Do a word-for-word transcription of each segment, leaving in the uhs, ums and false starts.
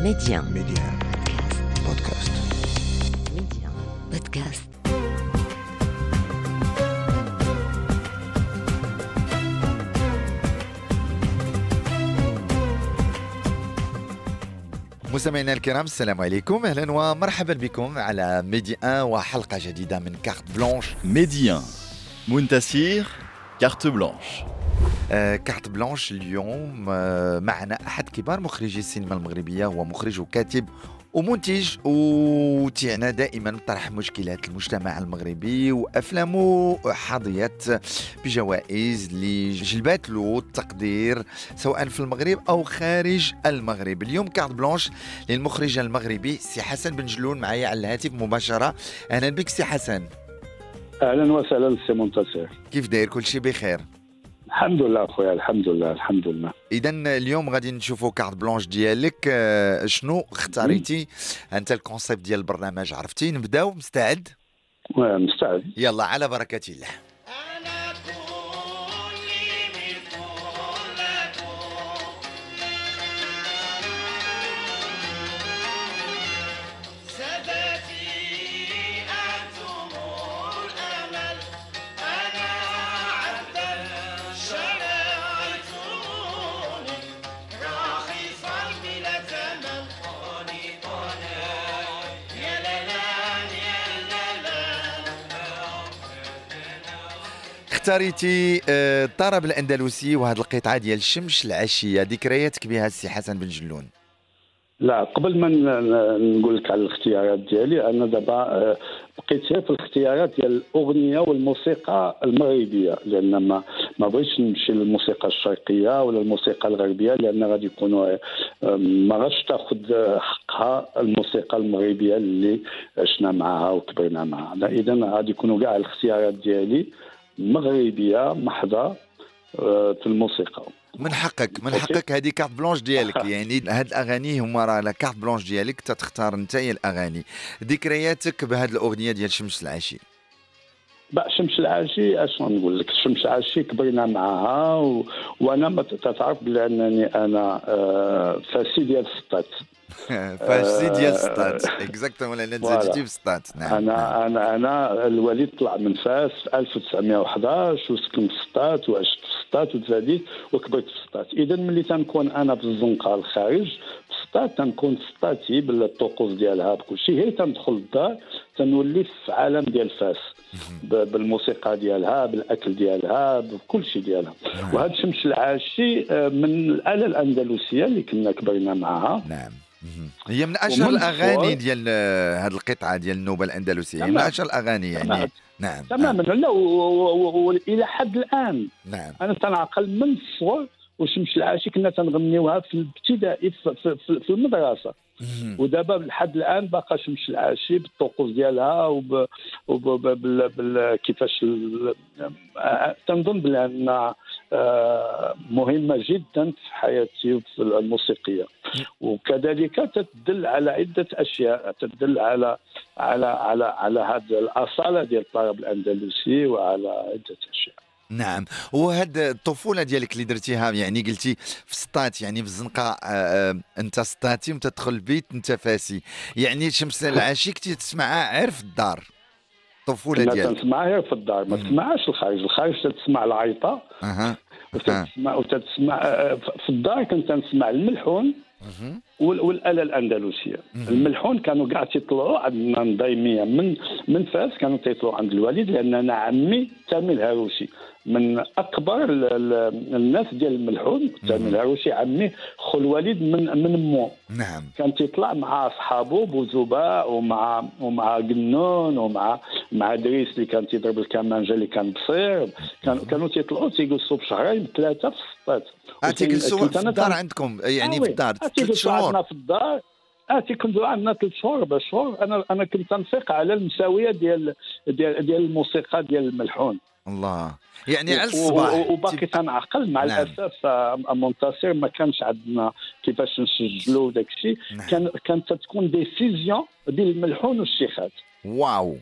Média. Média. Podcast. Média. Podcast. مستمعينا الكرام، السلام عليكم، اهلا ومرحبا بكم على ميدي واحد وحلقه جديده من كارت بلانش. ميدي واحد منتسير كارت بلانش. آه كارت بلانش اليوم آه معنا احد كبار مخرجي السينما المغربيه، هو مخرج وكاتب ومنتج، وتعنا دائما طرح مشكلات المجتمع المغربي، وافلامه حظيت بجوائز اللي جلبت له التقدير سواء في المغرب او خارج المغرب. اليوم كارت بلانش للمخرج المغربي سي حسن بن جلون معايا على الهاتف مباشره. اهلا بك سي حسن. اهلا وسهلا سي منتصر، كيف داير؟ كل شيء بخير؟ الحمد لله خويا، الحمد لله الحمد لله. اذا اليوم غادي نشوفوا كارت بلانش ديالك. آه شنو اختاريتي انت؟ الكونسيبت ديال البرنامج عرفتي؟ نبداو. مستعد؟ مستعد. يلا على بركه الله. اختاريتي الطرب الاندلسي وهذه القطعه ديال الشمس العشيه، ذكرياتك بها السي حسن بن جلون؟ لا، قبل ما نقول لك على الاختيارات ديالي، انا دابا بقيت في الاختيارات ديال الاغنيه والموسيقى المغربيه، لان ما ما بغيتش نمشي للموسيقى الشرقيه ولا الموسيقى الغربيه، لان غادي يكونوا ما غاش تاخذ حقها الموسيقى المغربيه اللي عشنا معها وكبرنا معها. اذا غادي يكونوا كاع الاختيارات ديالي مغربيه محضه في الموسيقى. من حقك من حقك هذه كارت بلانش ديالك. يعني هاد الاغاني هما راه لا كارت بلانش ديالك، تختار انت الاغاني. ذكرياتك بهاد الاغنيه ديال شمس العشي؟ بقى شمس العاشي اش نقول لك، شمس العاشي كبرنا معها و... وانا ما تتعرف بانني انا آه فاسي ديال السطات. فاسي ديال السطات اكزاكتومون، لان تزاديتي في السطات. نعم. انا انا انا الوالد طلع من فاس في ألف وتسعمائة وأحد عشر وسكنت في السطات وعشت في السطات وتزاديت وكبرت في السطات. اذا ملي تنكون انا في الزنقه الخارج في السطات، تنكون في سطاتي بالطقوس ديالها بكل شيء، هي تندخل الدار تنولي في عالم ديال فاس بالموسيقى ديالها بالاكل ديالها بكل شيء ديالها. وهذا شمس العاشي من الاله الاندلسيه اللي كنا كبرنا معها. نعم، هي من اشهر الاغاني ديال هذه القطعه ديال النوبه الاندلسيه، من اشهر الاغاني يعني. نعم تماما. لا والى حد الان نعم انا تنعقل من الصغر وشمس العاشي كنا تنغنيوها في الابتدائي في, في, في المدرسه. ودابا لحد الان باقا شمس العاشي بالطقوس ديالها وب, وب... بال... بال... كيفاش ال... تنظن بان مهمه جدا في حياتي في الموسيقيه، وكذلك تدل على عده اشياء، تدل على على على على هذه الاصاله ديال الطرب الاندلسي وعلى عده اشياء. نعم. وهاد الطفوله ديالك اللي درتيها، يعني قلتي في سطات، يعني في الزنقه آه انت سطاتي وانت تدخل البيت انت فاسي، يعني شمس العاشي كنتي تسمعها غير في الدار الطفوله ديالك؟ كنا تسمعها غير في الدار، ما تسمعهاش الخارج. الخارج تسمع العيطه اها وتسمع وتسمع في الدار. كنت نسمع الملحون والاله الاندلسيه. الملحون كانوا كاع تيطلعوا عندنا نضيميه من من فاس، كانوا تيطلعوا عند الوالد، لان انا عمي تامي الهاروشي من اكبر الناس ديال الملحون. تامي الهاروشي عمي خو الوالد من من مو. نعم. كان تيطلع مع اصحابه بوزباء ومع ومع قنون ومع مع دريس اللي كان تيضرب الكمانجه اللي كان بصير. كانوا كانوا تيطلعوا تيجلسوا بشهرين ثلاثه في السطات. اه تيجلسوا في الدار عندكم، يعني في الدار ثلاث شهور؟ عندنا في الدار اتي كنتو عندنا ثلاث شهور اربع شهور. انا انا كنت تنفيق على المساويه ديال ديال ديال الموسيقى ديال الملحون. الله، يعني على الصباح. وباقي تنعقل مع نعم. الاسف منتصر ما كانش عندنا كيفاش نسجلوا داك الشيء. نعم. كان كانت تكون ديسيزيون ديال الملحون والشيخات. واو.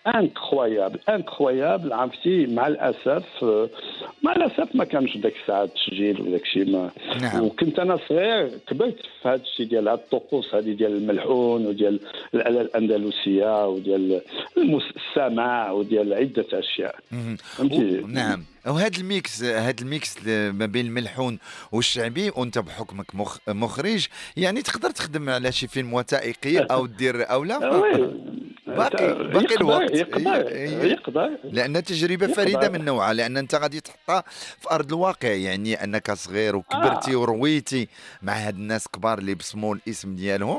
انكرويابل انكرويابل عرفتي. مع الاسف مع الاسف ما كانش داك الساعه التسجيل وداك الشيء ما. نعم. وكنت انا صغير كبرت في هذا الشيء ديال هاد الطقوس هذه ديال الملحون وديال الاله الاندلسيه وديال المس- السماع وديال عده اشياء. فهمتي؟ و... نعم. وهذا الميكس هذا الميكس ل- ما بين الملحون والشعبي، وانت بحكمك مخ... مخرج، يعني تقدر تخدم على شي فيلم وثائقي او دير او لا. وي باقي باقي يقدر الوقت. يقدر هي- هي- يقدر لان تجربه يقدر. فريده من نوعها، لان انت غادي تحطها في ارض الواقع، يعني انك صغير وكبرتي آه. ورويتي مع هاد الناس كبار اللي بسموا الاسم ديالهم،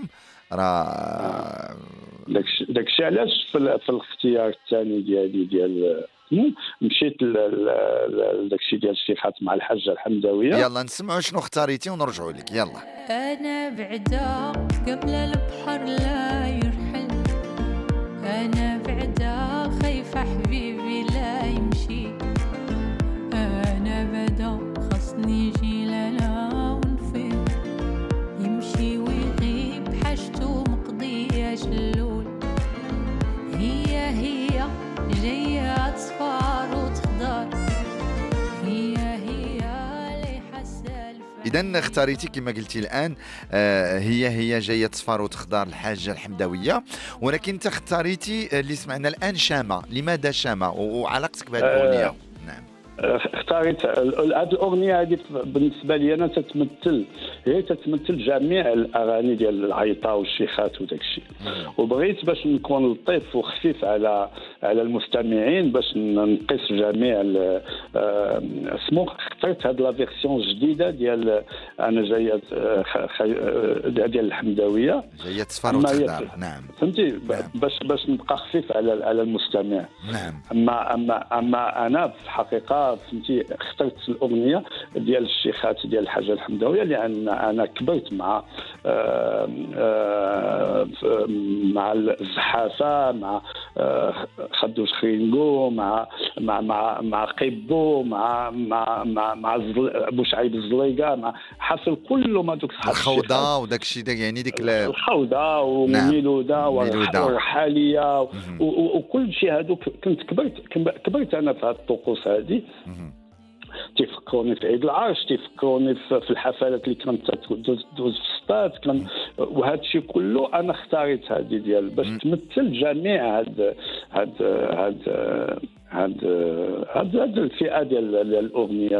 راه داكشي داكشي علاش في, ال- في الاختيار الثاني ديالي ديال مم، مشيت ل- ل- ل- داكشي ديال الشيخات مع الحاجه الحمداويه. يلا نسمعوا شنو اختاريتي ونرجعوا لك. يلا. أنا بعدا قبل البحر لا يرحل، أنا بعدا خايفة حبيبي لا يمشي، أنا بدا خصني يجي لا ونفيد، يمشي ويغيب حاجته مقضية جلول، هي هي جاية تصفار وتخضر، هي هي لي حاسة الفرق. اذا اختاريتي كما قلتي الان، آه، هي هي جايه تصفر وتخضر الحاجه الحمداويه، ولكن انت اختاريتي آه، اللي سمعنا الان شامه. لماذا شامه و- وعلاقتك بهذه الاغنيه؟ نعم. اختاريت هذه الاغنيه هذه بالنسبه لي انا تتمثل هي تتمثل جميع الاغاني ديال العيطه والشيخات وداك الشيء، وبغيت باش نكون لطيف وخفيف على على المستمعين باش نقيس جميع ال- آه، اسمو. اخترت هذه لا فيرسيون جديده ديال انا جايه آه، خ- خ- آه، ديال الحمداويه، جايه تصفر أما هي- وتخضر. نعم. فهمتي؟ ب- نعم. باش باش نبقى خفيف على على المستمع. نعم. اما اما اما انا في الحقيقه فهمتي اخترت الاغنيه ديال الشيخات ديال الحاجه الحمداويه لان انا كبرت مع آه، آه، ف- مع الزحافه، مع آه، خدوش خرينغو، مع مع مع مع قيبو، مع مع مع مع الزل- بوشعيب الزليقه، مع حاصل كله ما دوك صحاب الشيخات. الخوضه وداك الشيء ده، يعني ديك ال- الخوضه وميلوده ميلودة. والرحاليه و- و- وكل شيء هذوك. كنت كبرت كبرت انا في هذه الطقوس هذه. تيفكروني في عيد العرش، تيفكروني في في الحفلات اللي كانت تدوز تدوز في السطاد كان. وهذا الشيء كله انا اختاريت هذه ديال باش تمثل جميع هاد هاد هاد هاد هاد هاد الفئه ديال ديال الاغنيه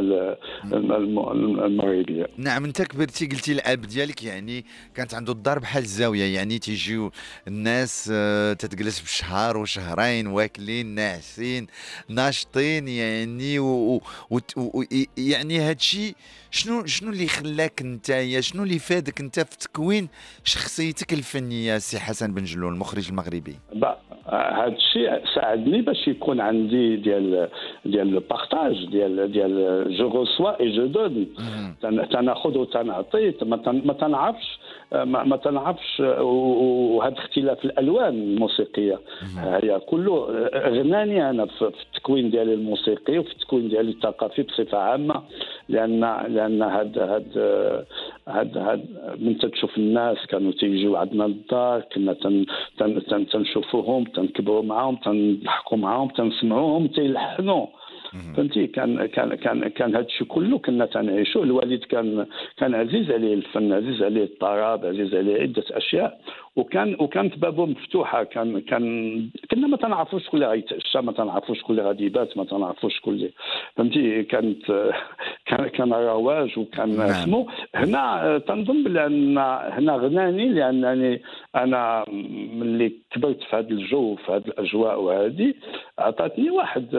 الم- المغربيه. نعم. انت كبرتي قلتي الاب ديالك يعني كانت عنده الدار بحال الزاويه، يعني تيجيو الناس آه، تتجلس بشهر وشهرين واكلين ناعسين ناشطين، يعني و و و و يعني هادشي شنو شنو اللي خلاك نتايا، شنو اللي فادك انت في تكوين شخصيتك الفنيه سي حسن بن جلول المخرج المغربي؟ هذا الشيء ساعدني باش يكون عندي ديال ديال لو بارطاج ديال ديال جو ريسوا اي جو دون، تناخذ وتنعطي، ما تن- ما تنعرفش ما ما تنعرفش. وهذا اختلاف الالوان الموسيقيه هي كله غناني انا في في التكوين ديالي الموسيقي وفي التكوين ديالي الثقافي بصفه عامه، لان لان هاد هاد هاد هاد من تشوف الناس كانوا تيجيو عندنا للدار، كنا تن تن تن تنشوفوهم، تنكبروا معاهم، تنضحكوا معاهم، تنسمعوهم تيلحنوا. فهمتي؟ كان كان كان كان هذا الشيء كله كنا تنعيشوه. الوالد كان كان عزيز عليه الفن، عزيز عليه الطرب، عزيز عليه عده اشياء، وكان وكانت بابه مفتوحه. كان كان كنا ما تنعرفوش شكون اللي غيتعشى، ما تنعرفوش شكون اللي غادي يبات، ما تنعرفوش شكون اللي فهمتي. كانت كان كان رواج وكان نعم. اسمه. هنا تنظن بان هنا غناني لانني انا ملي كبرت في هذا الجو في هذه الاجواء وهذه عطاتني واحد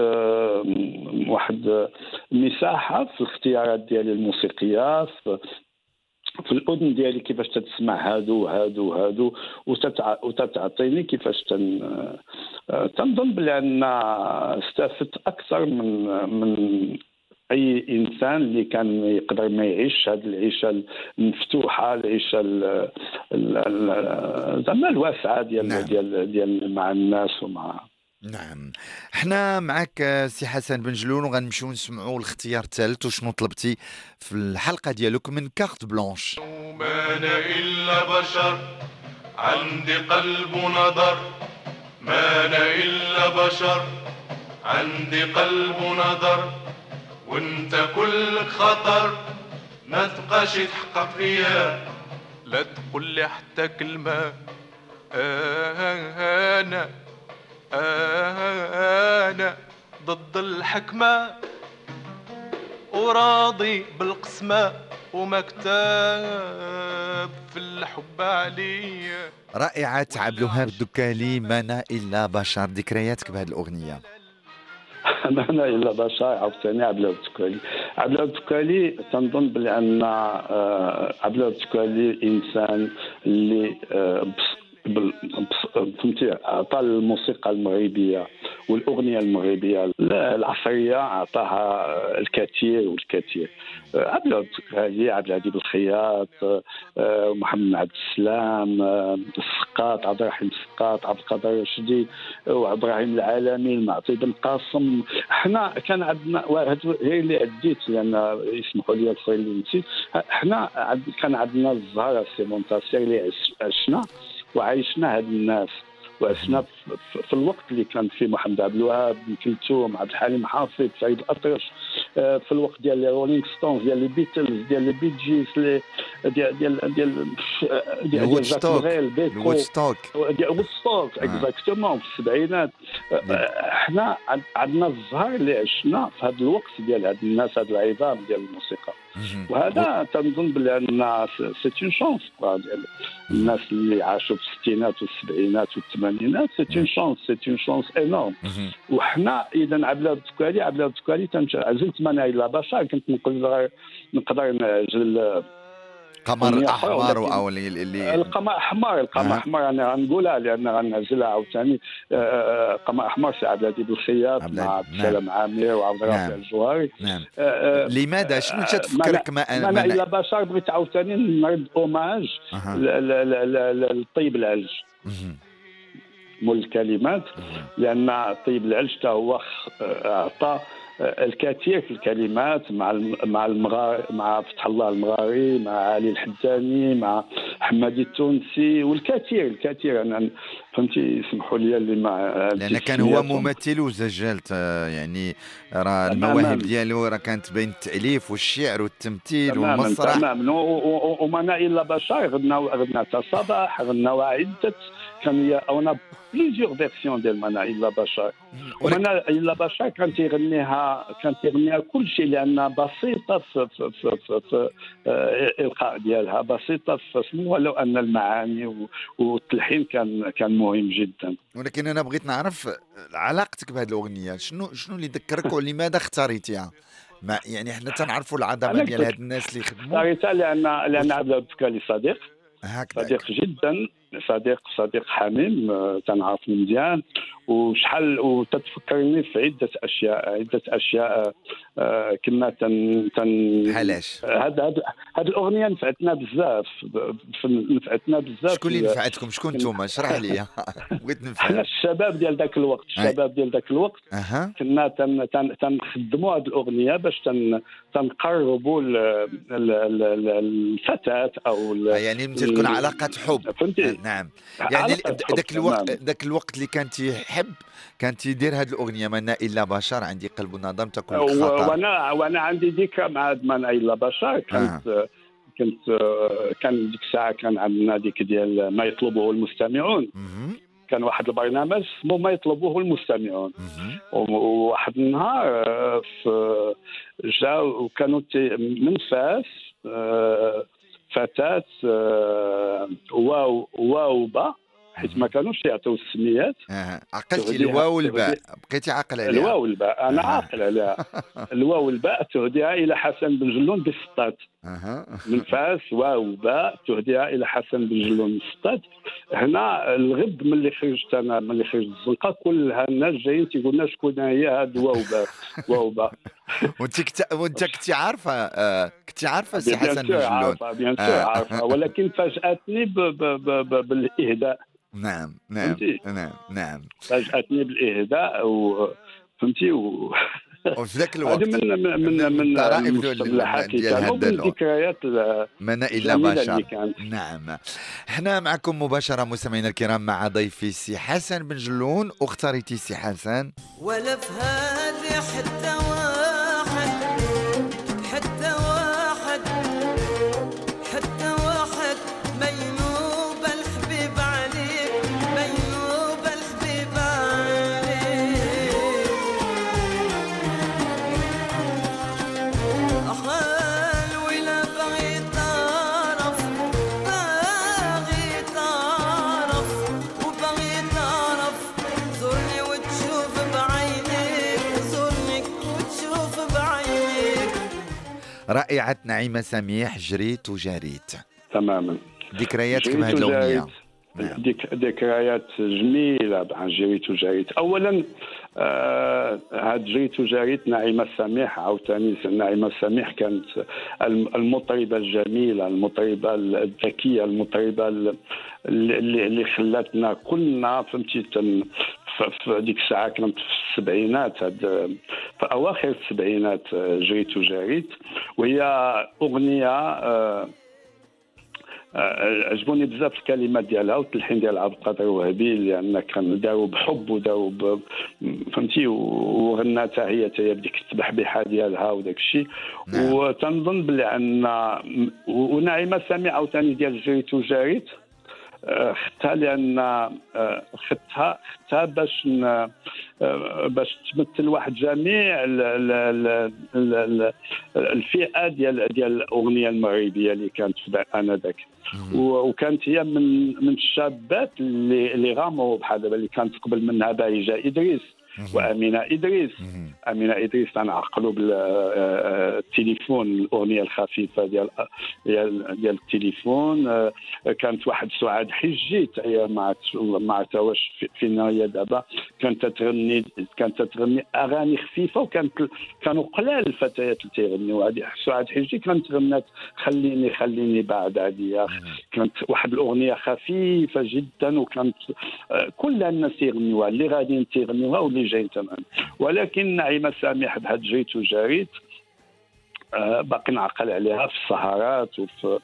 واحد مساحه في الاختيارات ديالي الموسيقيه، في في الاذن ديالي كيفاش تتسمع هادو هادو هادو وتتع... وتتعطيني كيفاش تن... تنظن بان استفدت اكثر من من اي انسان اللي كان يقدر ما يعيش هذه العيشه المفتوحه، العيشه ال- ال- ال- زعما الواسعه ديال نعم. ديال ديال مع الناس ومع. نعم. احنا معك آه، سي حسن بن جلول، وغنمشيو نسمعوا الاختيار الثالث وشنو طلبتي في الحلقه ديالك من كارت بلانش. ما أنا إلا بشر عندي قلب ونظر، ما أنا إلا بشر عندي قلب ونظر، وانت كلك خطر ما تبقاش تحقق فيا. لا تقول لي حتى كلمة آه أنا آه أنا ضد الحكمة، وراضي بالقسمة ومكتاب في الحب عليا. رائعة عبد الوهاب الدكالي، ما أنا إلا بشر. ذكرياتك بهذه الأغنية؟ ما أنا إلا بشر عاوتاني عبد الوهاب الدكالي. عبد الوهاب الدكالي تنظن بأن عبد الوهاب الدكالي إنسان اللي فهمتي عطى الموسيقى المغربيه والاغنيه المغربيه العصريه عطاها الكثير والكثير. عبد الهادي، عبد الهادي بالخياط، محمد عبد السلام، السقاط، عبد الرحيم السقاط، عبد القادر الرشدي، وعبد الرحيم العالمي، المعطي بن قاسم. حنا كان عندنا هي اللي عديت لان يسمحوا لي الاخرين اللي نسيت. حنا كان عندنا الزهره سي مونتاسير اللي عشنا وعايشنا هاد الناس، وعشنا في الوقت اللي كان فيه محمد عبد الوهاب، ام كلثوم، عبد الحليم حافظ، سعيد الأطرش، في الوقت ديال رولينغ ستونز، ديال لي بيتلز، ديال لي بي جيز، ديال ديال ديال ديال جاك مغيل، بيكو، وودستوك، ديال وودستوك اكزاكتومون في السبعينات. حنا عندنا الزهر اللي عشنا في هذا الوقت ديال هاد الناس، هاد العظام ديال الموسيقى. وهذا تنظن بان سي اون شونس ديال الناس اللي عاشوا في الستينات والسبعينات والثمانينات. سي اون شونس، سي اون شونس انورم. وحنا اذا عبد الوهاب الدكالي، عبد الوهاب الدكالي عزلت ما انا الا بشر. كنت نقدر نقدر نعزل قمر احمر او اللي القمر احمر. القمر احمر انا غنقولها لان غنعزلها عاوتاني. قمر احمر سي عبد الهادي بالخياط مع عبد السلام عامر وعبد الرافع الجوهري. نعم. لماذا؟ شنو تفكرك ما انا ما الا بشر؟ بغيت عاوتاني نرد اوماج للطيب العلج مول الكلمات، لان طيب العلج حتى هو اعطى الكثير في الكلمات مع مع المغار مع فتح الله المغاري، مع علي الحداني، مع حمادي التونسي، والكثير الكثير. انا فهمتي يسمحوا لي اللي ما لان كان هو ممثل وزجلت، يعني راه المواهب ديالو راه كانت بين التاليف والشعر والتمثيل والمسرح. تماما. وما انا الا بشر غدنا غدنا حتى صباح، غدنا عده. كان انا بليزيور فيرسيون ديال ما انا الا بشر. وما انا الا بشر كان تيغنيها كان تيغنيها كل شيء، لانها بسيطه في في في, في, في الالقاء ديالها، بسيطه في اسمه، ولو ان المعاني والتلحين كان كان مهم جدا. ولكن انا بغيت نعرف علاقتك بهذه الاغنيه، شنو شنو اللي ذكرك ولماذا اختاريتيها؟ ما يعني احنا تنعرفوا العظمه ديال هاد الناس اللي خدموا. اختاريتها لان لان عبد الوهاب الدكالي صديق هكذا، صديق جدا، صديق صديق حميم، تنعرف مزيان. وشحال وتتفكرني في عده اشياء عده اشياء كما تن تن علاش هاد هاد هاد الاغنيه نفعتنا بزاف، نفعتنا بزاف. شكون اللي نفعتكم؟ شكون نتوما؟ اشرح لي بغيت نفهم. حنا الشباب ديال ذاك الوقت، الشباب ديال ذاك الوقت أه. كنا تن تن تنخدموا هاد الاغنيه باش تن تنقربوا الفتاه او يعني متى تكون علاقه حب. فهمتي؟ نعم. يعني ذاك الوقت ذاك الوقت اللي كان تيحب كان تيدير هذه الاغنيه ما انا الا بشر، عندي قلب ونظر تكون خطر. وانا وانا عندي ذكرى مع ما انا الا بشر. كنت آه. كنت آه كان ديك الساعه كان عندنا ديك ديال ما يطلبه المستمعون. م- كان واحد البرنامج اسمه ما يطلبه المستمعون. وواحد النهار آه في جاو وكانوا من فاس آه فتاه آه واو واوبا، حيت ما كانوش يعطيو السميات. اه عقلتي الواو والباء، بقيتي عاقل عليها. الواو والباء انا آه. عاقل عليها. الواو والباء تهديها الى حسن بن جلون بالسطات. اها من فاس واو باء تهديها الى حسن بن جلون بالسطات. هنا الغد ملي خرجت انا ملي خرجت الزنقه كلها الناس جايين تيقول لنا شكون هي هاد واو باء واو باء. وانت كت... وانت كنتي عارفه آه... كنتي عارفه سي حسن بن جلون؟ عارفه بيان سور عارفه، ولكن فاجاتني ب... ب... ب... بالاهداء. نعم نعم نعم نعم فاجأتني بالإهداء وفهمتي و... وفي ذاك الوقت هذه من من من, من الطرائف المصطلحات اللي ديال كانوا هذا من الوقت. الذكريات منا إلا الجميلة بشر. اللي كانت. نعم، احنا معكم مباشرة مستمعينا الكرام مع ضيفي سي حسن بن جلون. واختاريتي سي حسن ولا في هذه حتى واحد حتى واحد حتى واحد مينوب الحبيب عليك مينوب الحبيب عليك أخال ولا بغي تعرف باغي تعرف وبغي تعرف زورني وتشوف بعينيك زورني وتشوف بعينيك. رائعة نعيمة سميح، جريت وجاريت. تماما. ذكرياتك جريت مع هذه الأغنية. وجاريت. ذك- ذكريات جميلة عن جريت وجاريت. أولا آه هاد جريت وجاريت نعيمة سميح عاوتاني نعيمة سميح كانت الم- المطربة الجميلة، المطربة الذكية، المطربة ال- اللي, اللي خلاتنا كلنا فهمتي تن- ف- في هذيك الساعة كانت في السبعينات، هاد في أواخر السبعينات آه، جريت وجاريت، وهي أغنية آه عجبوني بزاف الكلمات ديالها والتلحين ديال عبد القادر الوهبي، لان كان داروا بحب وداروا ب... فهمتي، وغناتها هي تاهي بديك التبحبيحه ديالها وداك الشيء. نعم. وتنظن بلي عندنا ونعيمه سامي عاوتاني ديال جريت وجاريت آه، خدتها لان آه، خدتها خدتها باش ن... آه، باش تمثل واحد جميع ال- ال- ال- ال- ال- الفئه ديال ديال الاغنيه المغربيه اللي كانت في ذاك- انذاك. و- وكانت هي من من الشابات اللي اللي غامروا بحال دابا، اللي كانت قبل منها باهجه ادريس وامينه ادريس. امينه ادريس تنعقلوا بالتليفون الاغنيه الخفيفه ديال ديال ديال التليفون. آه، كانت واحد سعاد حجي هي مع مع تواش في- فينا هي دابا كانت تغني كانت تغني اغاني خفيفه، وكانت كانوا قلال الفتيات اللي تيغنيوا. هذه سعاد حجي كانت غنات خليني خليني بعد عليا، كانت واحد الاغنيه خفيفه جدا، وكانت آه، كل الناس يغنيوها، اللي غاديين تيغنيوها واللي جايين تمام. ولكن نعيمه سامح بهاد جيت وجاريت آه، باقي نعقل عليها في السهرات وفي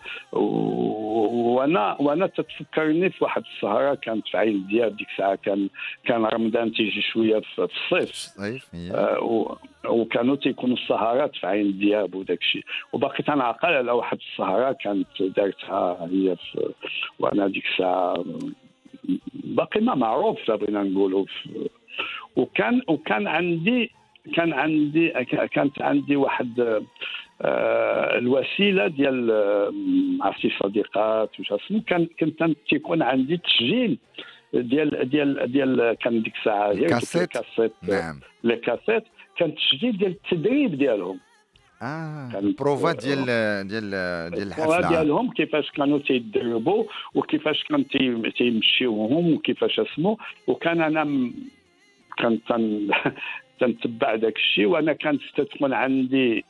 و- وانا وانا تتفكرني في واحد السهره كانت في عين دياب. ديك الساعه كان كان رمضان تيجي شويه في في الصيف، صيف هي. آه، و- وكانوا تيكونوا السهرات في عين دياب وداك الشيء. وباقي تنعقل على واحد السهره كانت دارتها هي في، وانا ديك الساعه باقي ما معروف بغينا نقولوا في- وكان وكان عندي كان عندي كانت عندي واحد آه، الوسيله ديال آه، عرفتي صديقات وش اسمه، كان كنت تيكون عندي تسجيل ديال ديال ديال كان ديك الساعه هي الكاسيت. الكاسيت نعم. لي كاسيت، كان تسجيل ديال التدريب ديالهم، اه كان- البروفات ديال ديال ديال الحفله الحفله. ديالهم كيفاش كانوا تيدربوا وكيفاش كان تي- تيمشيوهم وكيفاش اسمه. وكان انا م- كنت تن- تنتبع داك الشيء، وانا كانت تكون عندي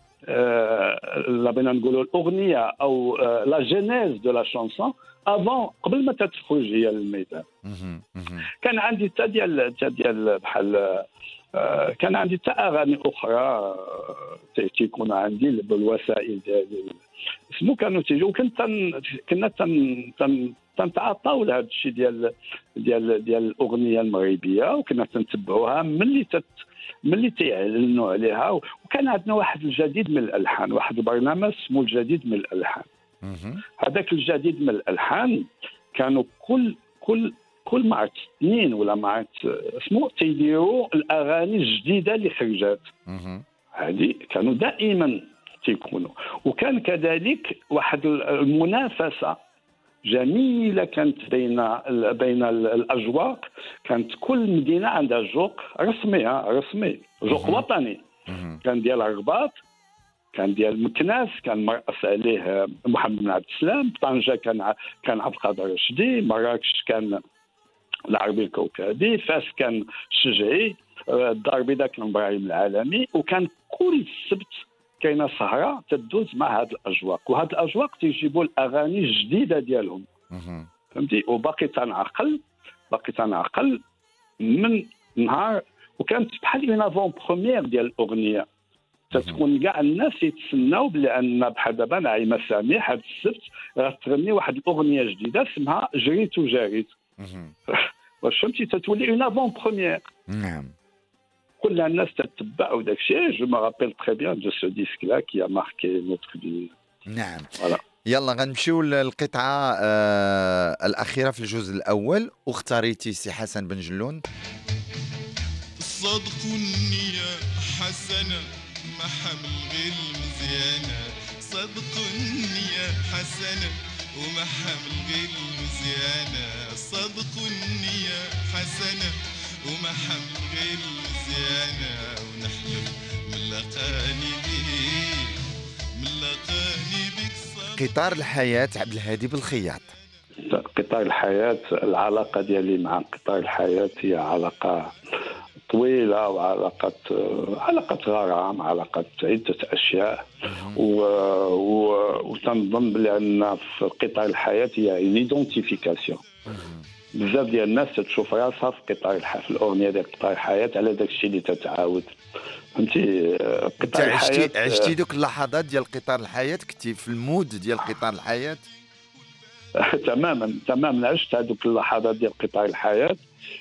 آه، لا بغينا نقولوا الاغنيه او آه، لا جينيز دو لا شانسون افون قبل ما تتخرج هي للميدان. مهم، مهم. كان عندي تا ديال تا ديال بحال آه، كان عندي تا اغاني اخرى آه، تي- تيكون عندي بالوسائل ديالي اسمو كانوا تيجيو. كنت تن- كنا تن تن تنتعاطاو لهذا الشيء ديال ديال ديال الاغنيه المغربيه، وكنا تنتبعوها ملي تت ملي تيعلنوا عليها. وكان عندنا واحد الجديد من الالحان، واحد البرنامج اسمه الجديد من الالحان. مهم. هذاك الجديد من الالحان كانوا كل كل كل مع اثنين ولا مع اسمه تيديروا الاغاني الجديده اللي خرجت. مهم. هذه كانوا دائما تيكونوا. وكان كذلك واحد المنافسه جميله كانت بين ال- بين ال- الاجواق. كانت كل مدينه عندها جوق رسمي، ها رسمي جوق مهم. وطني. مهم. كان ديال الرباط، كان ديال مكناس كان مرأس عليه محمد بن عبد السلام، طنجة كان ع- كان عبد القادر الرشدي، مراكش كان العربي الكوكبي، فاس كان الشجعي، آه، الدار البيضاء كان ابراهيم العالمي. وكان كل سبت كاينه سهره تدوز مع هاد الاجواق، وهاد الاجواق تيجيبوا الاغاني الجديده ديالهم، مهم. فهمتي. وباقي تنعقل باقي تنعقل من نهار وكانت بحال اون افون بروميير ديال الاغنيه، تتكون كاع الناس يتسناو بان بحال دابا نعيمه سامح هذا السبت غتغني واحد الاغنيه جديده اسمها جريت وجاريت. واش فهمتي؟ تتولي اون افون بروميير. نعم. كل الناس تتبع وداك الشيء. جو ما رابيل تري بيان دو سو ديسك لا كي ا ماركي نوتر في. نعم. فوالا. يلا غنمشيو للقطعه آه الاخيره في الجزء الاول، واختاريتي سي حسن بن جلون. صدقني يا حسنة ما حمل غير المزيانة، صدقني يا حسنة وما حمل غير المزيانة، صدقني يا حسنة وما حمل غير المزيانة، ونحلم من لقاني بيك من لقاني بك. قطار الحياة عبد الهادي بالخياط. قطار الحياة، العلاقة ديالي مع قطار الحياة هي علاقة طويلة، وعلاقة علاقة غرام، علاقة عدة أشياء، وتنظن بأن في قطار الحياة هي ايدونتيفيكاسيون. بزاف ديال الناس تشوف راسها في قطار الحياة، في الأغنية ديال قطار الحياة على داك الشيء اللي تتعاود. فهمتي؟ قطار الحياة عشتي عشتي دوك اللحظات ديال قطار الحياة، كنتي في المود ديال قطار الحياة. تماما تماما عشت هذوك اللحظات ديال قطار الحياة،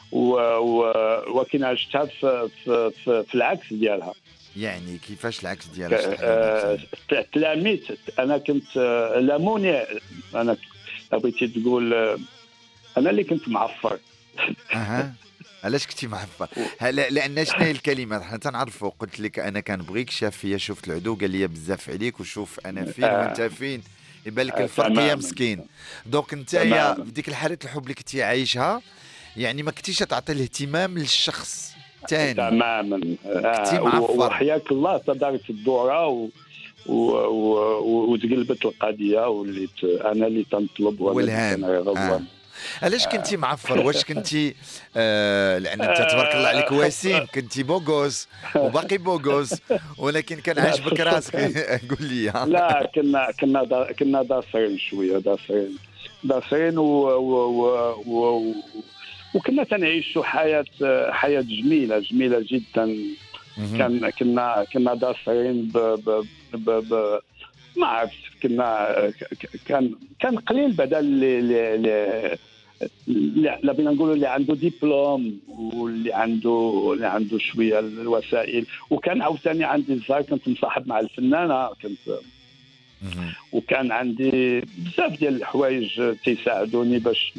ولكن عشتها في, في, في, في العكس ديالها. يعني كيفاش العكس ديالها؟ تلاميت انا كنت لاموني، انا بغيتي تقول انا اللي كنت معفر. اها علاش كنتي معفر؟ لان شنو هي الكلمه حنا تنعرفوا. قلت لك انا كنبغيك، شاف فيا شفت العدو قال لي بزاف عليك، وشوف انا فين آه. وانت فين، يبان لك الفرق يا مسكين. دونك انت يا بديك الحاله الحب اللي كنتي عايشها، يعني ما كنتيش تعطي الاهتمام للشخص ثاني تماما. كنتي معفر. وحياك الله تدارت الدوره و... و... و... وتقلبت القضيه، وليت انا اللي تنطلب والهام. آه. علاش كنتي معفر؟ واش كنتي آه لان انت تبارك الله عليك وسيم، كنتي بوغوس وباقي بوغوس، ولكن كان عاجبك راسك. قول لي. لا كنا كنا دا كنا داصرين شويه، داصرين داصرين و, و... و... و... وكنا تنعيشوا حياه حياه جميله جميله جدا. كان كنا كنا داصرين ب, ب... ب... ب... ما عرفت، كنا كان كان قليل بدل اللي لا بينا نقولوا اللي عنده دبلوم، واللي عنده اللي عنده شويه الوسائل. وكان عاوتاني عندي الزهر، كنت مصاحب مع الفنانه، كنت وكان عندي بزاف ديال الحوايج تيساعدوني باش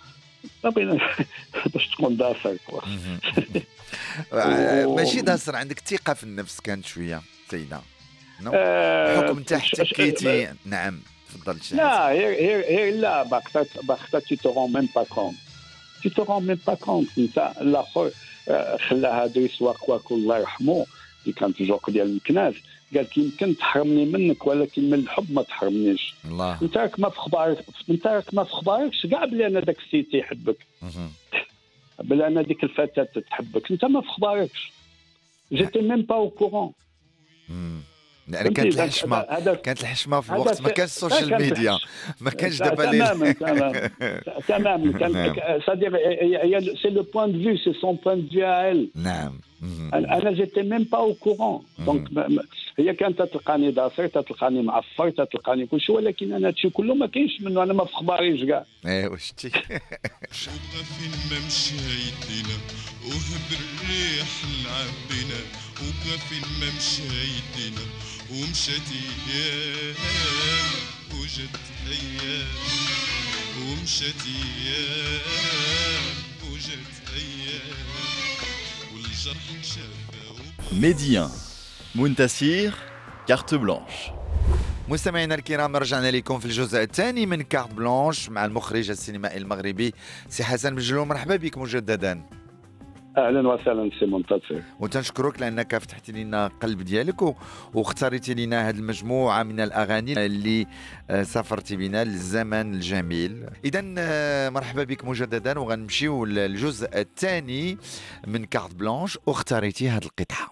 باش تكون داصر. ماشي داصر، عندك ثقه في النفس كانت شويه سيده. بحكم انت احتكيتي. نعم تفضل. لا هي هي هي لا باقتا باقتا تي تو رون ميم با كونت تي تو رون ميم با كونت. انت الاخر خلاها دريس واكواك الله يرحمه، اللي كان في جوق ديال الكناز، قال لك يمكن تحرمني منك ولكن من الحب ما تحرمنيش. الله. انت راك ما في خبارك، انت راك ما في خباركش كاع بلي انا داك السيد تيحبك، بلي انا ديك الفتاه تحبك، انت ما في خباركش. جيتي ميم با او كورون. لأن كانت الحشمة كانت الحشمة في الوقت ما كانش السوشيال ميديا، ما كانش دابا تماما تماما تماما. كان صديق هي سي لو بوين دو في، سي سون بوين دو في. نعم. انا جيتي ميم با او كورون. دونك هي كانت تلقاني داصر، تلقاني معفر، تلقاني كل شيء، ولكن انا هادشي كله ما كاينش منه، انا ما في خباريش كاع. ايوا شتي. شوفنا فين ما مشيتنا وهب الريح لعب بنا، وبقى فين ما مشيتنا ومشات ايام وجت ايام، ومشات ايام وجت ايام، والجرح انشفى. ميديان منتسير كارت بلانش. مستمعينا الكرام، رجعنا لكم في الجزء الثاني من كارت بلانش مع المخرج السينمائي المغربي سي حسن بن جلون. مرحبا بك مجددا. اهلا وسهلا سي منتصر، وتنشكرك لانك فتحتي لنا قلب ديالك واختاريتي لنا هذه المجموعه من الاغاني اللي سافرتي بنا للزمن الجميل. اذا مرحبا بك مجددا، وغنمشيو للجزء الثاني من كارت بلانش، واختاريتي هذه القطعه.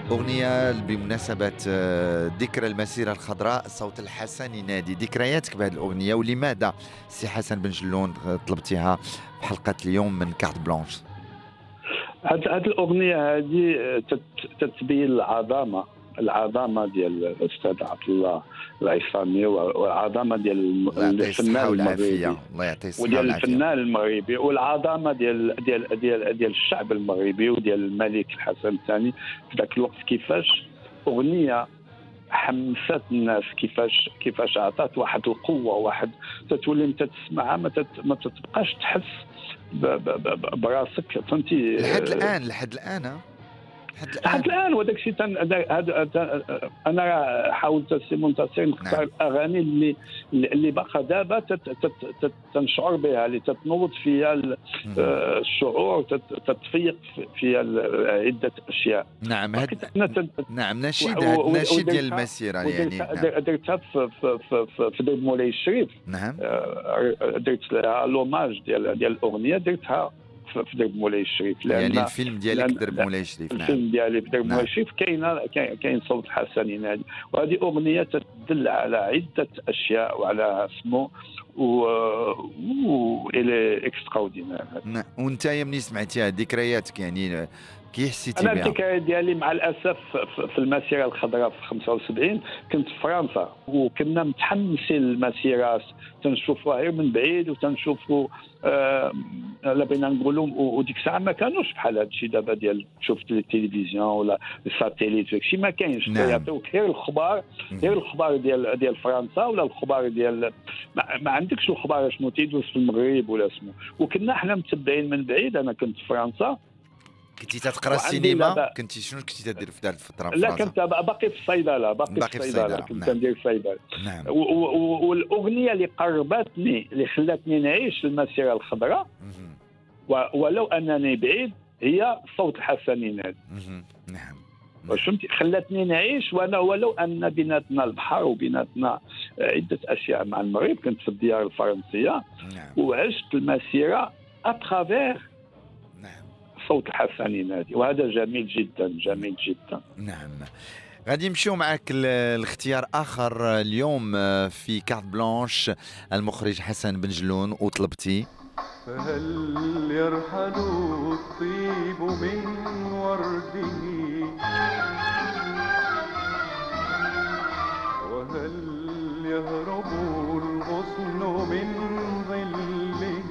أغنية بمناسبة آه، ذكرى المسيرة الخضراء، صوت الحسن ينادي. ذكرياتك بهذه الأغنية، ولماذا سي حسن بن جلون طلبتيها في حلقة اليوم من كارت بلانش؟ هاد هاد الاغنيه هذه تتبين العظمه العظمه ديال الاستاذ عبد الله العصامي، والعظمه ديال الله يعطيه الفنان الصحة والعافية. المغربي الله يعطيه الصحة وديال والعافية. الفنان المغربي، والعظمه ديال ديال ديال ديال الشعب المغربي وديال الملك الحسن الثاني في ذاك الوقت، كيفاش اغنيه حمست الناس، كيفاش كيفاش عطات واحد القوه، واحد تتولي انت تسمعها ما, تت... ما تتبقاش تحس ب... ب... ب... براسك، فهمتي؟ لحد الآن لحد الآن ها؟ لحد لحد الآن الان وداك الشيء تن... هذا انا راه حاولت سي منتصر نختار نعم. الاغاني اللي اللي باقا دابا تت... تت... تت... تنشعر بها، اللي تتنوض فيها ال- مم. آه، الشعور، تت... تتفيق فيها ال- عده اشياء. نعم هاد... حنا تن... نعم نشيد و- هاد و- النشيد ديال ودرتها- المسيرة يعني. ودرتها نعم. درتها في في في في, في درب مولاي الشريف. نعم آه، درت لها لوماج ديال ديال الاغنيه، درتها في في درب مولاي الشريف، لان يعني الفيلم ديالك لأن- درب مولاي الشريف. نعم الفيلم ديالي في درب نعم. مولاي الشريف كاين كاين صوت الحسن ينادي، وهذه اغنيه تدل على عده اشياء وعلى اسمه و و الى اكستراوردينير. نعم. وانت يا مني سمعتيها ذكرياتك يعني كي حسيتي انا بها؟ الذكرى ديالي مع الاسف في- في المسيره الخضراء في خمسة وسبعين كنت في فرنسا، وكنا متحمسين للمسيره، تنشوفوها غير من بعيد وتنشوفوا آه لا بينا نقولوا، وديك الساعه ما كانوش بحال هذا الشيء دابا ديال تشوف التلفزيون ولا الساتيليت، داك الشيء ما كاينش. نعم. يعطيوك غير الخبار، غير الخبار ديال ديال فرنسا ولا الخبار ديال ما, ما عندكش الخبار شنو تيدوز في المغرب ولا اسمه، وكنا حنا متبعين من بعيد. انا كنت في فرنسا، كنتي تتقرا وعندي السينما؟ دابا- كنتي شنو كنتي تدير في ذات الفترة في لا فرنسا؟ كنت باقي في الصيدله، باقي, باقي في في الصيدله، الصيدلة، كنت نعم. ندير الصيدله. نعم و- و- و- والاغنيه اللي قربتني، اللي خلاتني نعيش المسيره الخضراء مهم. و- ولو انني بعيد، هي صوت الحسن ينادي. مهم. نعم فهمتي؟ خلاتني نعيش، وانا ولو ان بيناتنا البحر وبيناتنا عده اشياء مع المغرب، كنت في الديار الفرنسيه نعم وعشت المسيره اترافير نعم صوت الحسن ينادي، وهذا جميل جدا جميل جدا. نعم. غادي نمشيو معك ل- لاختيار اخر اليوم آه، في كارت بلانش، المخرج حسن بن جلون وطلبتي. فهل يرحل الطيب من ورده وهل يهرب الغصن من ظله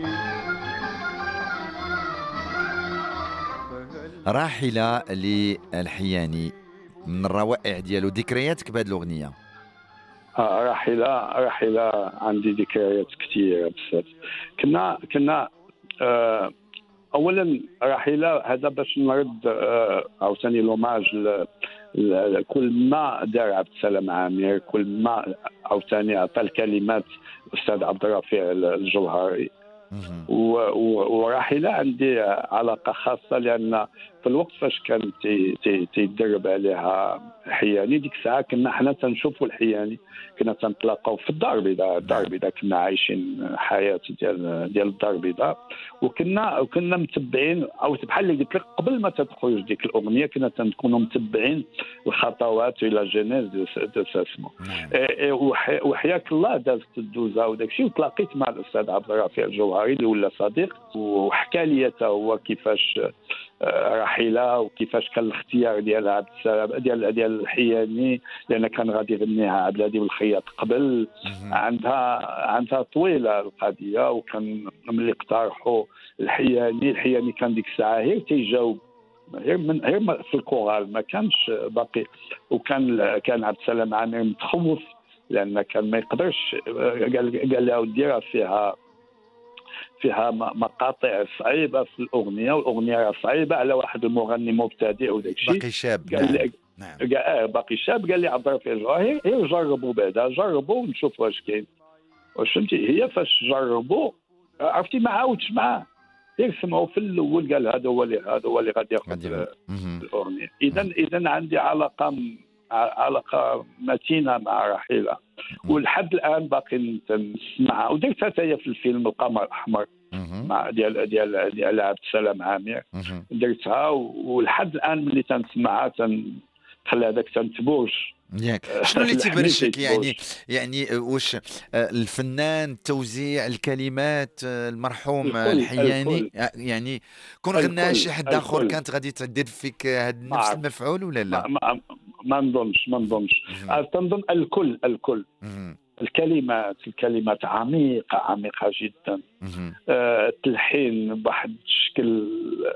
فهل راحلة للحياني، من الروائع ديالو. ذكرياتك بهذه الاغنيه؟ آه راحلة راحلة عندي ذكريات كثيرة بزاف. كنا كنا آه أولا راحلة هذا باش نرد آه عاوتاني لوماج ل- ل- كل ما دار عبد السلام عامر، كل ما عاوتاني عطى الكلمات الأستاذ عبد الرفيع الجوهري. مهم. و- و- وراحلة عندي علاقة خاصة، لأن في الوقت فاش كان تي- تي- تيدرب عليها حياني، ديك الساعة كنا حنا تنشوفوا الحياني، كنا تنتلاقاو في الدار البيضاء. الدار البيضاء كنا عايشين حياة ديال ديال الدار البيضاء، وكنا وكنا متبعين، او بحال اللي قلت لك قبل ما تخرج ديك الأغنية كنا تنكونوا متبعين الخطوات الى جينيز دو ساسمو. نعم إيه، وح- وحياك الله دازت الدوزه وداك الشيء، وتلاقيت مع الاستاذ عبد الرفيع الجوهري اللي ولا صديق، وحكى لي حتى هو كيفاش آه، راحله، وكيفاش كان الاختيار ديال عبد السلام ديال ديال الحياني، لان كان غادي يغنيها عبد الهادي بالخياط قبل. مهم. عندها عندها طويله القضيه، وكان ملي اقترحوا الحياني، الحياني كان ديك الساعه غير تيجاوب، غير من غير ما- في الكورال ما كانش باقي، وكان كان عبد السلام عامر متخوف لان كان ما يقدرش. قال قال له ديرها فيها فيها م- مقاطع صعيبه في الاغنيه، والاغنيه راه صعيبه على واحد المغني مبتدئ وداك الشيء. باقي شاب. قال نعم لي نعم قال آه باقي شاب، قال لي عبد الرفيع الجوهري غير جربوا بعدا، جربوا ونشوفوا واش كاين. واش فهمتي؟ هي فاش جربوا عرفتي ما عاودش معاه، غير سمعوا في الاول قال هذا هو اللي هذا هو اللي غادي غادي ياخذ يغني. مهم. الاغنيه. اذا اذا عندي علاقه م- ع- علاقه متينه مع راحله، ولحد الان باقي نسمعها، ودرتها حتى هي في الفيلم القمر الاحمر. مهم. مع ديال ديال ديال عبد السلام عامر، مهم. درتها و- ولحد الان ملي تنسمعها تنخلي هذاك تنتبوش. ياك شنو اللي اللحن تيبرشك تيتبوش. يعني؟ يعني آه، واش آه، الفنان، التوزيع، الكلمات، آه، المرحوم آه، الكل الحياني، الكل آه، يعني كون غناها الكل شي حد اخر الكل كانت غادي تدير فيك آه، هاد ما نفس عرف. المفعول ولا ما لا؟ ما ما نظنش ما نظنش مهم. آه، تنظن الكل الكل مهم. الكلمات الكلمات عميقة عميقة جدا. مهم. آه، التلحين بواحد الشكل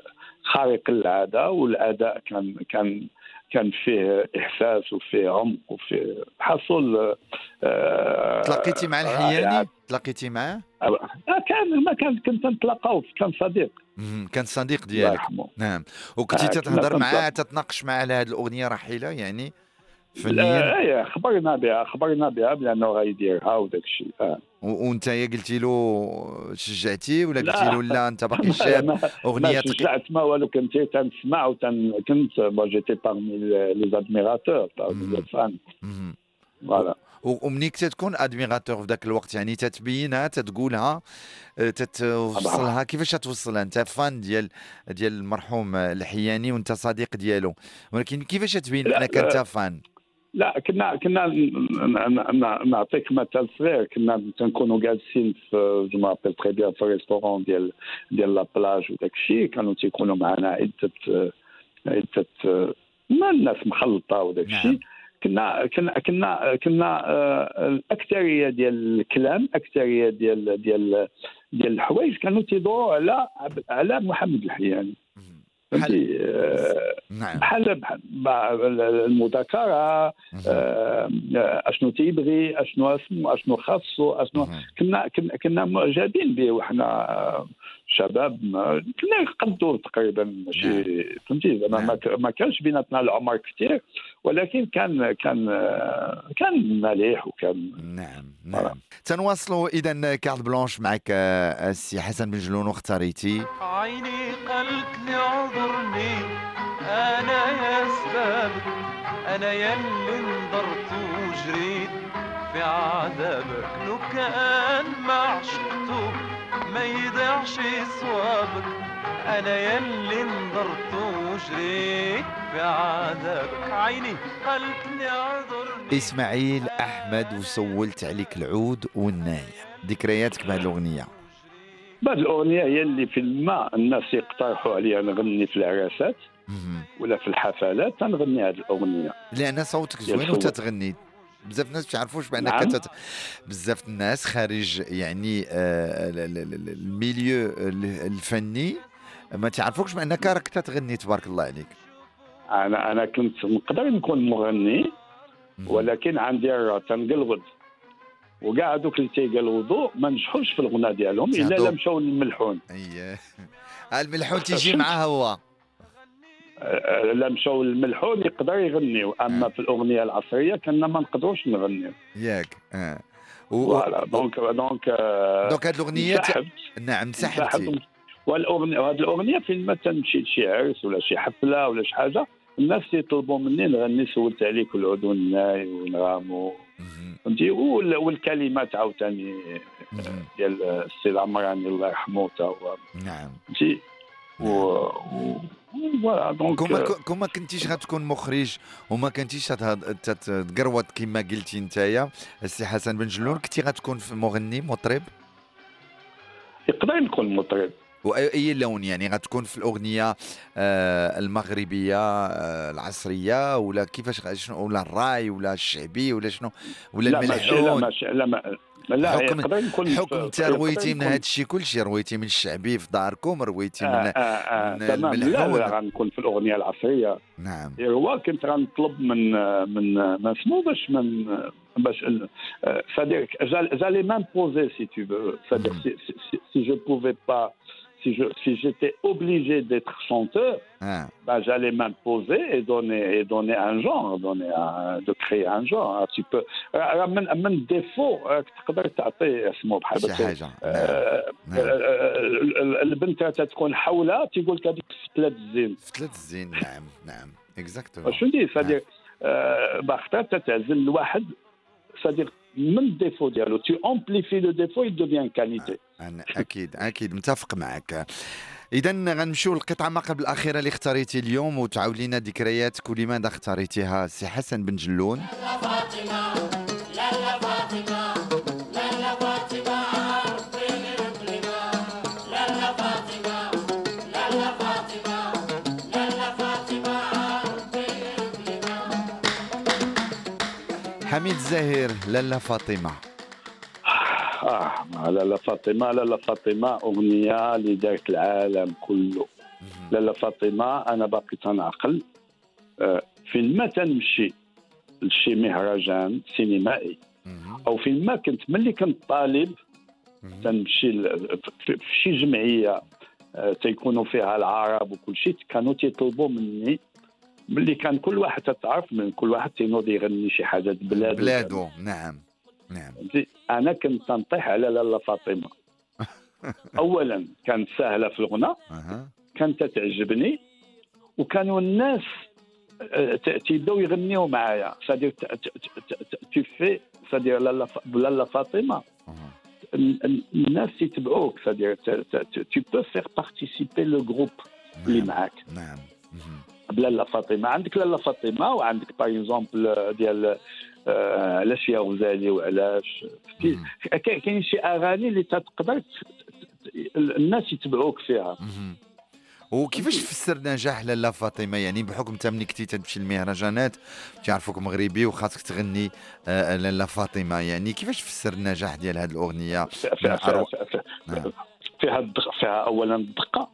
خارق للعادة، والأداء كان كان كان فيه إحساس وفيه عمق وفيه حصل. آه، تلاقيتي مع رائعة. الحياني؟ تلاقيتي معاه؟ آه، كان ما كان كنت نتلاقاو، كان صديق مهم. كان صديق الله ديالك. يرحمه. نعم. وكنتي آه، كنا تتهضر تنتلاقاو. معاه، تتناقش معاه على هذه الاغنيه رحيله يعني فنيا؟ آه، ايه خبرنا بها خبرنا بها بانه غيديرها وداك الشيء. آه. و- وانت يا قلتي له شجعتيه ولا قلتي لا له لا انت باقي ما شاب ما, ما اغنيه تقي... شجعت ما والو، كنت تنسمع وتن كنت بون جيتي بارمي لي ادميراتور بارمي لي فان. مهم. فوالا. و- ومنين تكون ادميراتور في ذاك الوقت يعني تتبينها، تتقولها، آه، تتوصلها، كيفاش تتوصلها؟ انت فان ديال ديال المرحوم الحياني وانت صديق ديالو، ولكن كيفاش تبين لا، انك لا. انت فان؟ لا كنا كنا ن- ن- ن- نعطيك مثال صغير. كنا تنكونوا جالسين في جو مابيل تري بيان في الريستورون ديال ديال لا بلاج وداك الشيء، كانوا تيكونوا معنا عده عده ما الناس مخلطه وداك نعم. الشيء. كنا كنا كنا كنا آه، الاكثريه ديال الكلام، اكثريه ديال ديال ديال الحوايج كانوا تيدوروا على على محمد الحياني. مهم. فهمتي؟ آه، نعم. بحال بحال بحال المذاكره، مهم. آه، اشنو تيبغي، اشنو اسمو، اشنو خاصو، اشنو مهم. كنا كنا كنا معجبين به وحنا آه، شباب. ما- كنا قدو تقريبا ماشي فهمتي زعما ما ك- ما كانش بيناتنا العمر كثير، ولكن كان كان آه، كان مليح وكان. نعم نعم. تنواصلوا اذا كارت بلانش معك آه، السي حسن بن جلون، واختاريتي عيني قالت لي اعذرني انا يا سبابك، انا يلي انضرت وجريت في عذابك، لو كان ما عشقته ما يضيعش صوابك، انا يلي انضرت وجريت في عذابك. عيني قالت لي اعذرني. اسماعيل احمد وسولت عليك العود والنايه، ذكرياتك بهذه الاغنيه؟ بعد الاغنيه هي اللي في الماء الناس يقترحوا عليا نغني في العراسات مهم. ولا في الحفلات، تنغني هذه الاغنيه. لان صوتك زوين يا وتتغني. بزاف الناس ما تعرفوش بانك نعم. تت... بزاف الناس خارج يعني آه، ال- ال- ال- الميليو ال- الفني ما تعرفوكش بانك راك تتغني، تبارك الله عليك. انا انا كنت نقدر نكون مغني، مهم. ولكن عندي الرا تنقلود، وكاع هذوك اللي تيقلودوا ما نجحوش في الغنى ديالهم الا تهضوا. لا مشاو للملحون. اييه. الملحون تيجي معاه هو. آه، لا مشاو للملحون يقدر يغنيو، اما في الاغنيه العصريه كنا ما نقدروش نغنيو. ياك اه و... فوالا دونك دونك آه، دونك هاد الاغنيه ت... انسحبت. نعم انسحبتي. انسحبت. والاغنيه وهذه الاغنيه فين ما تمشي لشي عرس ولا شي حفله ولا شي حاجه، الناس يطلبوا مني نغني سولت عليك والعود والناي ونغامو مهم. فهمتي، وال- والكلمات عاوتاني مهم. ديال السي العمراني الله يرحمه تا هو نعم. فهمتي. و و- فوالا دونك كون ما كون ما كنتيش غتكون مخرج وما كنتيش تتهض- تت- تقروط كما قلتي نتايا السي حسن بن جلون، كنتي غتكون في مغني مطرب يقدر نكون مطرب. واي أي لون يعني؟ غتكون في الاغنيه آه، المغربيه آه، العصريه ولا كيفاش غ- شنو، ولا الراي ولا الشعبي ولا شنو، ولا لا ماشي لا الملحون؟ ماشي لا ما لا حكم يقدر نكون حكم انت يقدر رويتي من نكون- هذا الشيء كل شيء، رويتي من الشعبي في داركم، رويتي آه من آه آه من تمام. لا الملحون. لا غنكون في الاغنيه العصريه. نعم هو كنت غنطلب من من ما اسمو باش من باش c'est-à-dire j'allais m'imposer si tu veux, c'est-à-dire Mhm. si, si, si, si je pouvais pas, si je si j'étais obligé d'être chanteur, اه ben, j'allais m'imposer et donner et donner un genre, donner un, de créer un genre un petit peu. راه من من ديفو تقدر تعطي اسمه بحال شي بس حاجه. نعم. آه، نعم. آه، البنت تتكون حولها تيقول لك هذيك فتلات الزين. فتلة الزين. نعم نعم اكزاكتومون. واش فهمتي؟ سادير باختار تتعزل الواحد، سادير من الديفو ديالو tu amplifies le défaut il devient qualité. أنا أكيد أكيد متفق معك. إذا غنمشيو للقطعة ما قبل الأخيرة اللي اختاريتي اليوم وتعاود لنا ذكرياتك ولماذا اختاريتيها سي حسن بن جلون. حميد الزاهر لالا فاطمة. آه لالا فاطمة لالا فاطمة أغنية اللي دارت العالم كله. لالا فاطمة أنا باقي تنعقل آه فين ما تنمشي لشي مهرجان سينمائي أو فين ما كنت ملي كنت طالب تنمشي في شي جمعية آه تيكونوا فيها العرب وكل شيء كانوا تيطلبوا مني ملي كان كل واحد تتعرف من كل واحد تينوض يغني شي حاجه بلادو بلادو. نعم نعم. انا كنت تنطيح على لالا فاطمه. اولا كانت سهله في الغناء كانت تعجبني وكانوا الناس تيبداو يغنيو معايا سادير tu fais سادير لالا فاطمه الناس يتبعوك سادير tu peux faire participer le groupe اللي معاك. نعم. لالا فاطمه عندك لالا فاطمه وعندك باغ اكزومبل ديال علاش يا غزالي وعلاش كاين شي اغاني اللي تقدر الناس يتبعوك فيها. وكيفاش تفسر نجاح لالا فاطمه يعني بحكم انت ملي كنتي تمشي للمهرجانات تعرفوك مغربي وخاصك تغني لالا فاطمه يعني كيفاش تفسر النجاح ديال هذه الاغنيه؟ فيها فيها, فيها, فيها, فيها اولا الدقه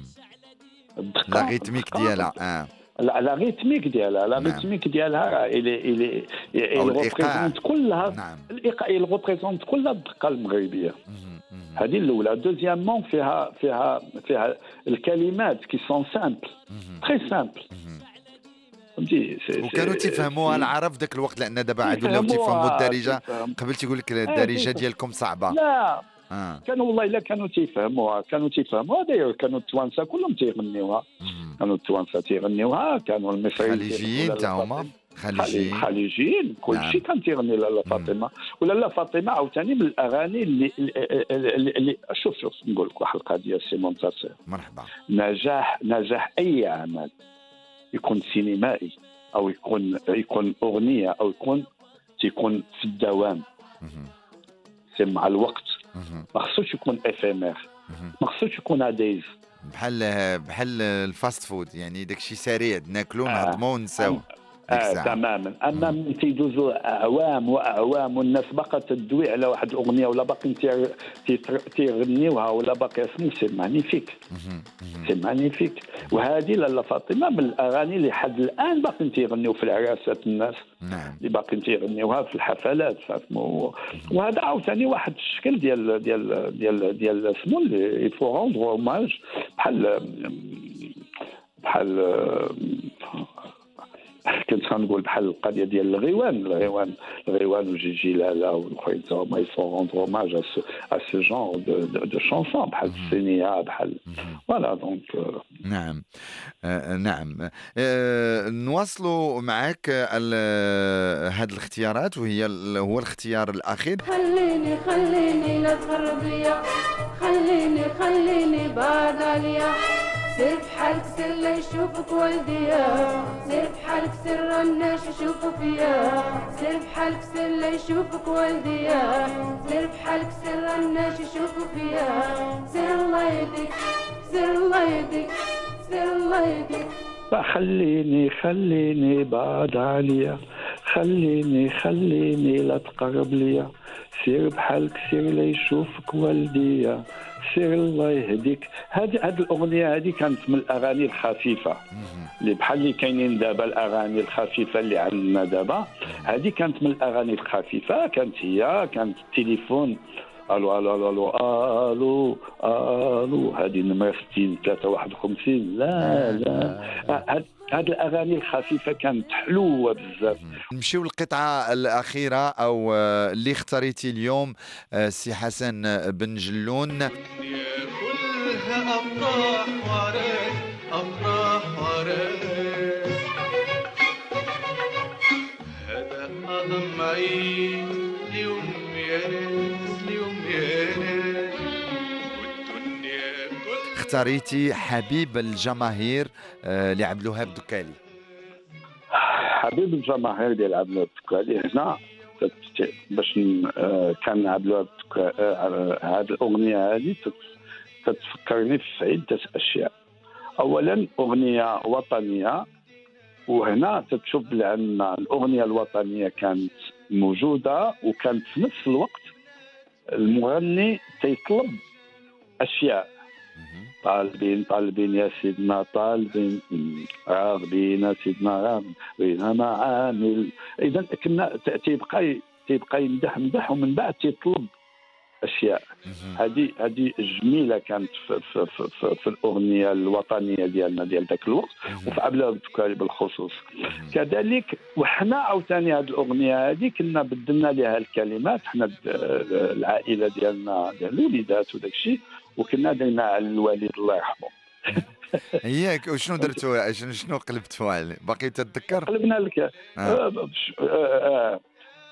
لا ريتميك ديالها. اه لا لا ريتميك ديالها لا ريتميك ديالها الي الي ريبريزونت كلها. نعم. الايقاع ريبريزونت كل الدقه المغربيه. هذه الاولى. دوزيامون فيها فيها فيها الكلمات كي سون سامبل تري سامبل فهمتي. وكانوا تفهموها العرب ذاك الوقت لان دابا عاد ولاو تفهموا الدارجه. قبل تيقول لك الدارجه ديالكم صعبه. لا آه. كانوا والله الا كانوا تيفهموها كانوا تيفهموها داير كانوا التوانسه كلهم تيغنيوها. كانوا التوانسه تيغنيوها كانوا المصريين خليجيين تا هما خليجيين خليجيين كل شيء. نعم. كان تيغني لالا فاطمه ولالا فاطمه عاوتاني من الاغاني اللي اللي, اللي شوف شوف نقول لك واحد القضيه سي منتصر. مرحبا. نجاح نجاح اي عمل يكون سينمائي او يكون يكون اغنيه او يكون تيكون في الدوام سي مع الوقت. ما خصوش يكون افيمير ما خصوش يكون عديز بحال بحال الفاست فود يعني داكشي سريع ناكلو نهضمو ونساو. آه تماما. اما ملي تيدوزوا اعوام واعوام والناس باقا تدوي على واحد الاغنيه ولا باقي تيغنيوها ولا باقي اسمي سي مانيفيك سي مانيفيك. وهذه لالا فاطمه من الاغاني اللي حد الان باقي تيغنيو في العراسات الناس. نعم. اللي باقي تيغنيوها في الحفلات فهمتوا. وهذا عاوتاني واحد الشكل ديال ديال ديال ديال اسمو اللي يفو روندر اوماج بحال بحال كنت غنقول بحال القضيه ديال الغيوان الغيوان الغيوان وجيجي لالا والخوين تا هما يفو روندر اوماج ا سو جونر دو دو شانسون بحال السينيا بحال فوالا دونك. نعم آه نعم. آه نواصلوا معك هذه الاختيارات وهي هو الاختيار الاخير. خليني خليني لا تخرب ليا خليني خليني بعد عليا سير بحالك سير لا يشوفك والديا سير بحالك سير الناس يشوفوا فيا سير بحالك سير لا يشوفك والديا سير بحالك سير الناس يشوفوا فيا سير الله يهديك سير الله يهديك سير الله يهديك. خليني خليني بعد عليا خليني خليني لا تقرب ليا سير بحالك سير لا يشوفك والديا سير الله يهديك. هذه هذه الاغنيه هذه كانت من الاغاني الخفيفه اللي بحال اللي كاينين دابا الاغاني الخفيفه اللي عندنا دابا. هذه كانت من الاغاني الخفيفه كانت هي كانت التليفون الو الو الو الو الو الو هذه نمره ستين ثلاثة واحد وخمسين. لا لا هذه الاغاني الخفيفه كانت حلوه بزاف. نمشيو للقطعه الاخيره او اللي اختاريتي اليوم سي حسن بن جلون. كلها افراح وعراس افراح وعراس هذا اعظم عيد اختاريتي حبيب الجماهير آه، لعبد الوهاب الدكالي. حبيب الجماهير ديال عبد الوهاب الدكالي هنا تت- باش ن- آه، كان عبد الوهاب الدكالي هذه الاغنيه هذه تت- تتفكرني في عده اشياء. اولا اغنيه وطنيه، وهنا تتشوف بان الاغنيه الوطنيه كانت موجوده، وكانت في نفس الوقت المغني تيطلب اشياء. طالبين طالبين يا سيدنا طالبين، راغبين يا سيدنا راغبين معامل. اذا كنا ت- تيبقى تيبقى يمدح مدح، ومن بعد تيطلب اشياء. هذه هذه جميله كانت في, في, في, في, في الاغنيه الوطنيه ديالنا ديال ذاك الوقت، وفي عبد الوهاب الدكالي بالخصوص. كذلك وحنا عاوتاني هذه الاغنيه هذه كنا بدلنا لها الكلمات، حنا د- العائله ديالنا ديال الوليدات وداك الشيء، وكنا درنا على الوالد الله يرحمه. هياك وشنو درتوا شنو شنو قلبتوا عليه باقي تتذكر؟ قلبنا لك آه. آه، بش- آه، آه،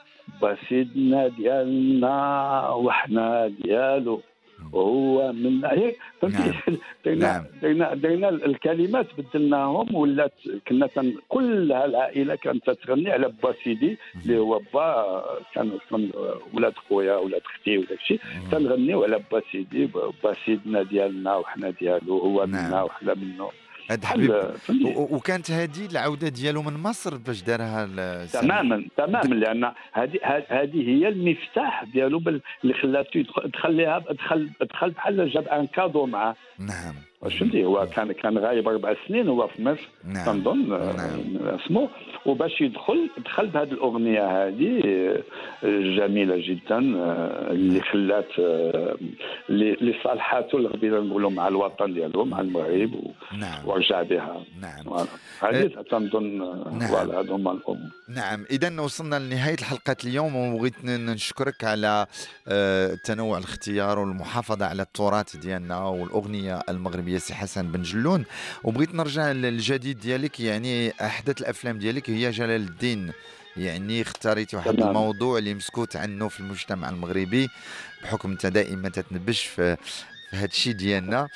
بسيدنا ديالنا وحنا ديالو، وهو من هيك فهمتي. درنا نعم. درنا درنا الكلمات بدلناهم، ولات كنا تن كل هالعائله كانت تغني على با سيدي اللي هو با كان كان ولاد خويا ولاد اختي وداك الشيء، تنغنيو على با سيدي با سيدنا ديالنا وحنا ديالو، هو نعم. منا وحنا منه. هاد بحال حبيب فهمتي. و- و- وكانت هذه العوده ديالو من مصر باش دارها ال- تماما تماما، لان هذه هذه هي المفتاح ديالو بال- اللي خلاته يدخل دخل لها دخل دخل بحال جاب ان كادو معاه. نعم. واش فهمتي، هو كان كان غايب اربع سنين هو في مصر نعم. تنظن نعم. آه، اسمه، وباش يدخل دخل بهذه الاغنيه هذه آه، جميله جدا، آه، اللي خلات آه، اللي اللي صالحاته اللي قبيله نقولوا مع الوطن ديالو مع المغرب و- نعم. ورجع بها. نعم. فوالا. هذه تنظن آه، نعم. فوالا هذو هما الامور. نعم، إذا وصلنا لنهاية الحلقة اليوم، وبغيت ن- نشكرك على آه، تنوع الاختيار والمحافظة على التراث ديالنا والأغنية المغربية سي حسن بن جلون. وبغيت نرجع للجديد ديالك، يعني أحدث الأفلام ديالك هي جلال الدين، يعني اختاريتي واحد تمام. الموضوع اللي مسكوت عنه في المجتمع المغربي بحكم أنت دائما تتنبش في في هذا الشيء ديالنا.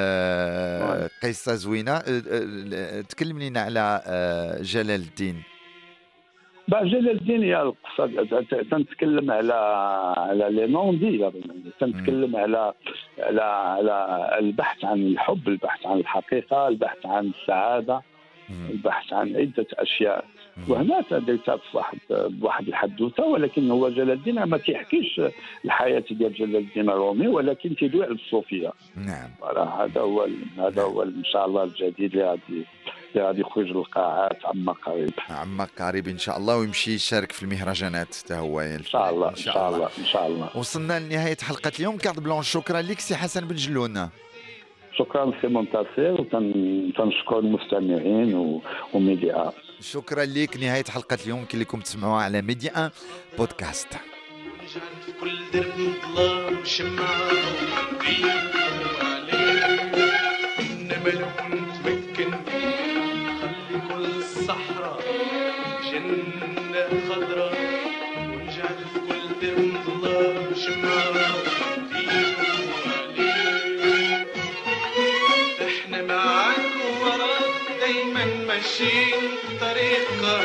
آه، قصة زوينة. آه، آه، تكلم لنا على آه، جلال الدين. بقى جلال الدين هي القصه تنتكلم على على لي نون دي، تنتكلم على على على البحث عن الحب، البحث عن الحقيقه، البحث عن السعاده، البحث عن عده اشياء. وهنا درتها في واحد بواحد الحدوته، ولكن هو جلال الدين ما تيحكيش الحياه ديال جلال الدين الرومي، ولكن تيدوي على الصوفيه. نعم. هذا هو هذا هو ان شاء الله الجديد اللي غادي اللي غادي يخرج للقاعات عما قريب. عما قريب ان شاء الله، ويمشي يشارك في المهرجانات حتى هو. ان شاء الله ان شاء الله ان شاء الله. وصلنا لنهايه حلقه اليوم. كارت بلون، شكرا لك سي حسن بن جلون. شكرا سي منتصر، وتنشكر المستمعين و- وميديا. شكرا لك. نهايه حلقه اليوم كي لكم تسمعوها على ميديا بودكاست. في كل درب ظلام شمعة وقيموا عليه، إنما لو نتمكن خلي كل الصحراء جنة خضراء، ونجعل في كل درب ظلام شمعة وقيموا عليه. إحنا معاك وراك دايما ماشيين طريقة،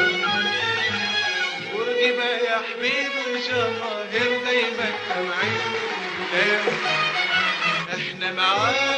وديما يا حبيبي الجماهير دايما سامعين. احنا معاك